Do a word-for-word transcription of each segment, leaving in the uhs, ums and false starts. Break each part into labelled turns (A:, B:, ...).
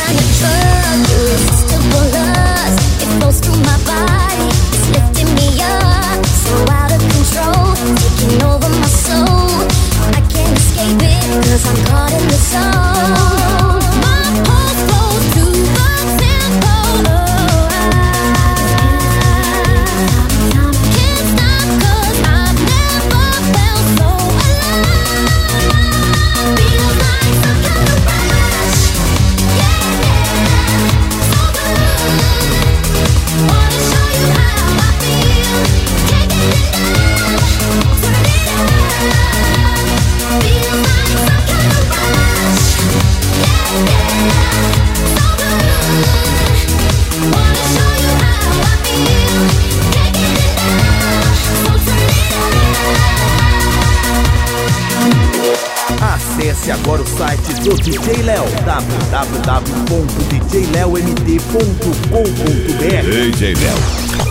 A: kind of drug, irresistible lust. It flows through my body, it's lifting me up. So out of control, taking over my soul. I can't escape it, cause I'm caught in the zone. My pulse flows to the tempo. Can't stop cause I've never felt so alive. Feels like some kind of rush. Yeah, so good. Wanna show you how I feel. Can't get enough. Turn it up. Feels like some kind of rush. Yeah, so good. Wanna show you how I feel. Can't get enough. So turn it up.
B: Acesse agora o site do D J Léo, w w w ponto d j léo m d ponto com ponto b r.
C: D J Léo,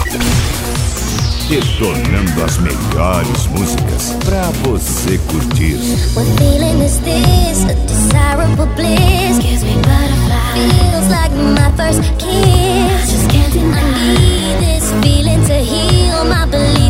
C: detonando as melhores músicas pra você curtir.
A: What feeling is this? A desirable bliss. Gives me butterflies. Feels like my first kiss. I just can't deny. I need this feeling to heal my belief.